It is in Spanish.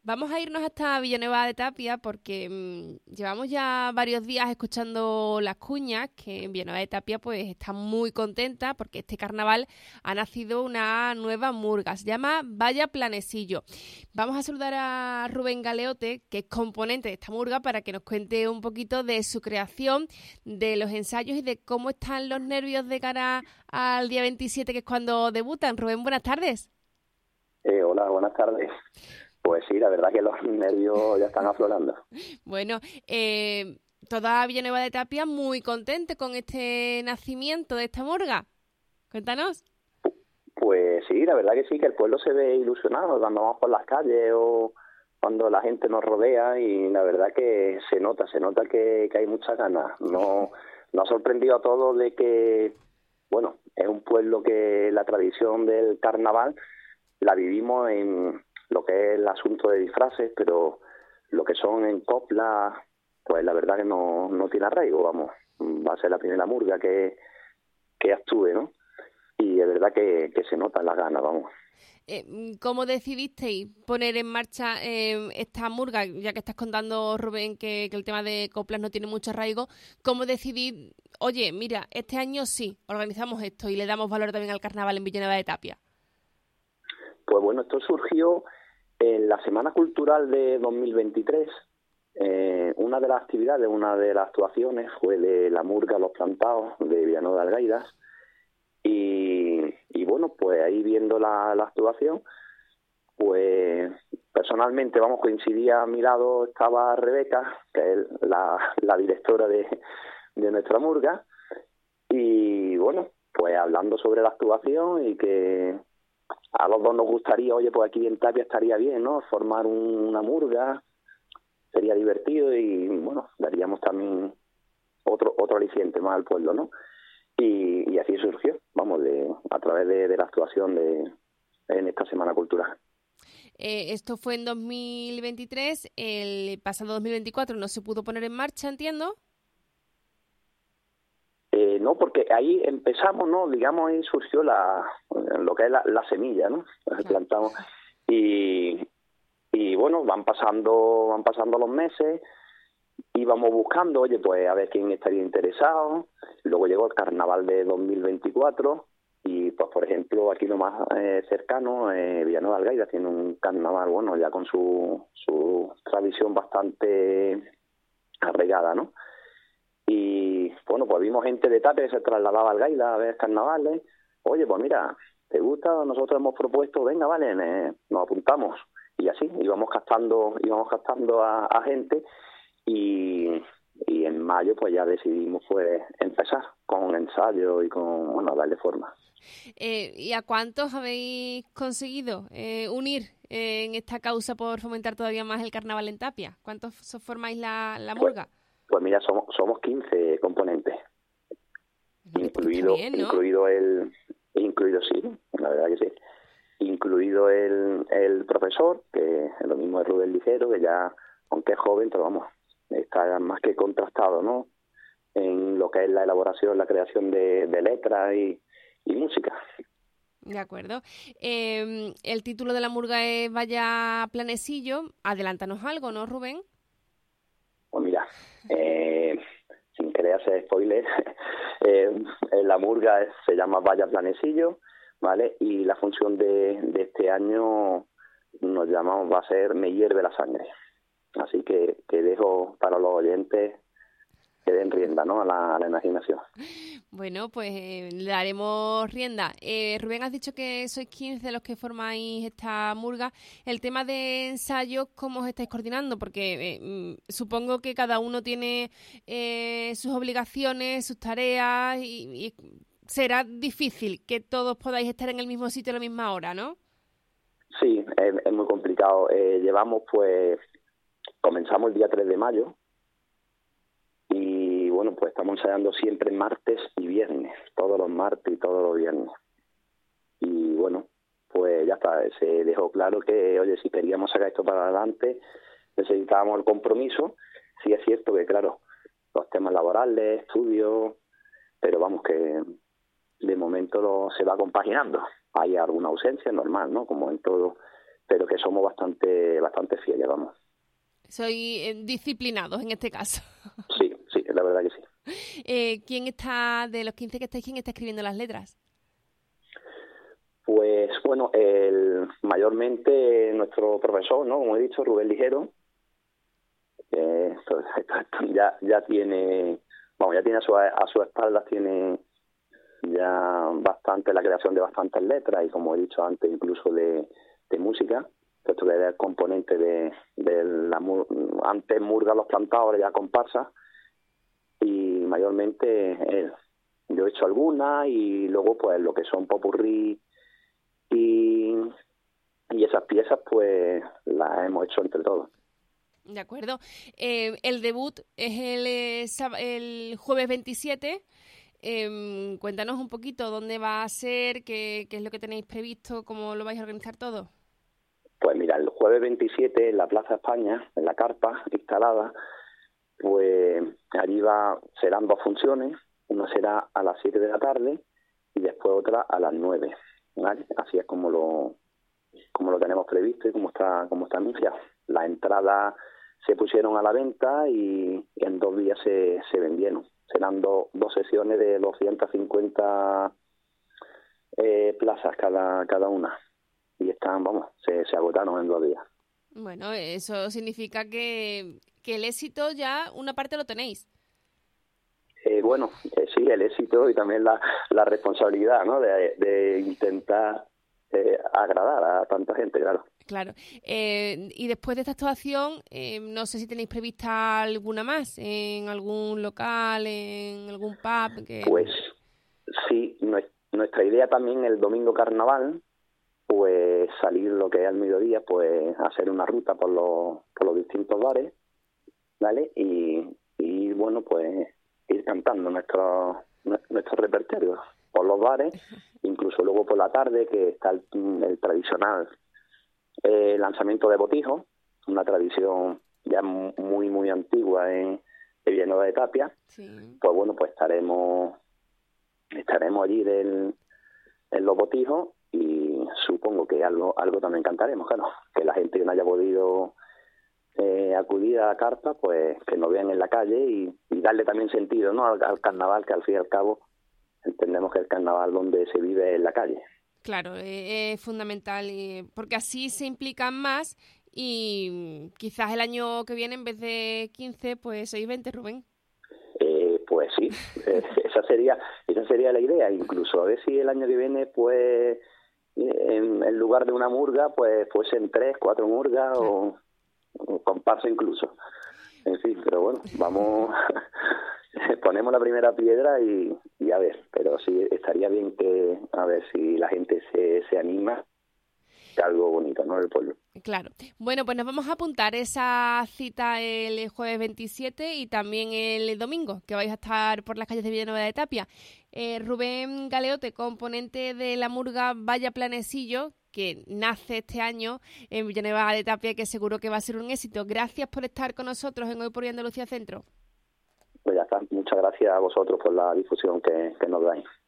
Vamos a irnos hasta Villanueva de Tapia porque llevamos ya varios días escuchando las cuñas, que en Villanueva de Tapia pues está muy contenta porque este carnaval ha nacido una nueva murga, se llama Vaya Planesillo. Vamos a saludar a Rubén Galeote, que es componente de esta murga, para que nos cuente un poquito de su creación, de los ensayos y de cómo están los nervios de cara al día 27, que es cuando debutan. Rubén, buenas tardes. Hola, buenas tardes. Pues sí, la verdad que los nervios ya están aflorando. Bueno, toda Villanueva de Tapia muy contente con este nacimiento de esta murga. Cuéntanos. Pues sí, la verdad que sí, que el pueblo se ve ilusionado cuando vamos por las calles o cuando la gente nos rodea, y la verdad que se nota que hay muchas ganas. Nos ha sorprendido a todos de que, bueno, es un pueblo que la tradición del carnaval la vivimos en lo que es el asunto de disfraces, pero lo que son en coplas, pues la verdad que no tiene arraigo, vamos. Va a ser la primera murga que actúe, ¿no? Y es verdad que se notan las ganas, vamos. ¿Cómo decidisteis poner en marcha esta murga? Ya que estás contando, Rubén, que el tema de coplas no tiene mucho arraigo, ¿cómo decidís, oye, mira, este año sí, organizamos esto y le damos valor también al carnaval en Villanueva de Tapia? Pues bueno, esto surgió en la Semana Cultural de 2023. Una de las actividades, una de las actuaciones fue de la murga Los Plantados de Villanueva de Algairas. Y bueno, pues ahí viendo la actuación, pues personalmente, vamos, coincidía a mi lado, estaba Rebeca, que es la directora de nuestra murga, y bueno, pues hablando sobre la actuación y que a los dos nos gustaría, oye, pues aquí en Tapia estaría bien, ¿no? Formar una murga, sería divertido y bueno, daríamos también otro aliciente más al pueblo, ¿no? Y así surgió, vamos, a través de la actuación en esta Semana Cultural. Esto fue en 2023, el pasado 2024 no se pudo poner en marcha, entiendo. No, porque ahí empezamos, ¿no? Digamos, ahí surgió lo que es la semilla, ¿no? Claro. Plantamos y bueno, van pasando los meses, íbamos buscando, oye, pues a ver quién estaría interesado. Luego llegó el carnaval de 2024 y, pues, por ejemplo, aquí lo más cercano, Villanueva de Algairas tiene un carnaval, bueno, ya con su tradición bastante arraigada, ¿no? Y bueno, pues vimos gente de Tapia que se trasladaba al Algaida a ver carnavales. Oye, pues mira, ¿te gusta? Nosotros hemos propuesto, venga, vale, nos apuntamos. Y así íbamos captando a gente y en mayo pues ya decidimos pues empezar con ensayo y con, bueno, darle forma. ¿Y a cuántos habéis conseguido unir en esta causa por fomentar todavía más el carnaval en Tapia? ¿Cuántos formáis la murga? Pues mira, somos 15 componentes, incluido bien, ¿no? incluido sí, la verdad que sí, incluido el profesor, que es lo mismo de Rubén Ligero, que ya, aunque es joven, pero vamos, está más que contrastado, ¿no? En lo que es la elaboración, la creación de letras y música. De acuerdo. El título de la murga es Vaya Planesillo. Adelántanos algo, ¿no, Rubén? Pues mira, sin querer hacer spoiler, la murga se llama Vaya Planesillo, ¿vale? Y la función de este año va a ser Me hierve la sangre. Así que dejo para los oyentes que den rienda, ¿no? a la imaginación. Bueno, pues le daremos rienda. Rubén, has dicho que sois 15 los que formáis esta murga. El tema de ensayos, ¿cómo os estáis coordinando? Porque supongo que cada uno tiene sus obligaciones, sus tareas y será difícil que todos podáis estar en el mismo sitio a la misma hora, ¿no? Sí, es muy complicado. Comenzamos el día 3 de mayo. Y bueno, pues estamos ensayando siempre martes y viernes, todos los martes y todos los viernes. Y bueno, pues ya está, se dejó claro que, oye, si queríamos sacar esto para adelante, necesitábamos el compromiso. Sí es cierto que, claro, los temas laborales, estudios, pero vamos, que de momento se va compaginando. Hay alguna ausencia, normal, ¿no? Como en todo, pero que somos bastante fieles, vamos. Soy disciplinados en este caso. Sí, la verdad que sí. ¿Quién está, de los 15 que estáis, quién está escribiendo las letras? Pues bueno, mayormente nuestro profesor, ¿no? Como he dicho, Rubén Ligero, esto ya tiene, vamos, ya tiene a su espalda, tiene ya bastante la creación de bastantes letras y, como he dicho antes, incluso de música. Esto que era el componente de la antes murga Los Plantados, ya comparsa, y mayormente él. Yo he hecho algunas y luego pues lo que son popurrí y esas piezas pues las hemos hecho entre todos. De acuerdo. El debut es el jueves 27. Cuéntanos un poquito dónde va a ser, qué es lo que tenéis previsto, cómo lo vais a organizar todo. Pues mira, el jueves 27 en la Plaza España, en la carpa instalada, pues allí serán 2 funciones. Una será a las 7 de la tarde y después otra a las 9, ¿vale? Así es como lo tenemos previsto y como está anunciado. Las entradas se pusieron a la venta y en 2 días se vendieron. Serán dos sesiones de 250 plazas cada una. Y se agotaron en 2 días. Bueno, eso significa que el éxito ya una parte lo tenéis. Sí, el éxito y también la responsabilidad, ¿no? De intentar agradar a tanta gente, claro. Claro. Y después de esta actuación, no sé si tenéis prevista alguna más, en algún local, en algún pub. Pues sí, nuestra idea también el domingo carnaval, pues salir lo que es al mediodía, pues hacer una ruta por los distintos bares, ¿vale? Y bueno, pues ir cantando nuestro repertorio por los bares, incluso luego por la tarde, que está el tradicional lanzamiento de botijos, una tradición ya muy, muy antigua en Villanueva de Tapia. Sí. Pues bueno, pues estaremos allí en los botijos y supongo que algo también cantaremos, claro, que la gente que no haya podido acudir a la carpa, pues que nos vean en la calle y darle también sentido, ¿no? al carnaval, que al fin y al cabo entendemos que el carnaval donde se vive en la calle. Claro, es fundamental, porque así se implican más y quizás el año que viene en vez de 15, pues sois 20, Rubén. Pues sí, esa sería la idea, incluso a ver si el año que viene, pues en lugar de una murga, pues fuesen 3, 4 murgas, claro, o comparsa incluso. En fin, pero bueno, ponemos la primera piedra y a ver, pero sí estaría bien que a ver si la gente se anima, que algo bonito, ¿no? El pueblo. Claro. Bueno, pues nos vamos a apuntar esa cita el jueves 27 y también el domingo, que vais a estar por las calles de Villanueva de Tapia. Rubén Galeote, componente de la murga Vaya Planecillo, que nace este año en Villanueva de Tapia, que seguro que va a ser un éxito. Gracias por estar con nosotros en Hoy por Hoy Andalucía Centro. Pues ya está. Muchas gracias a vosotros por la difusión que nos dais.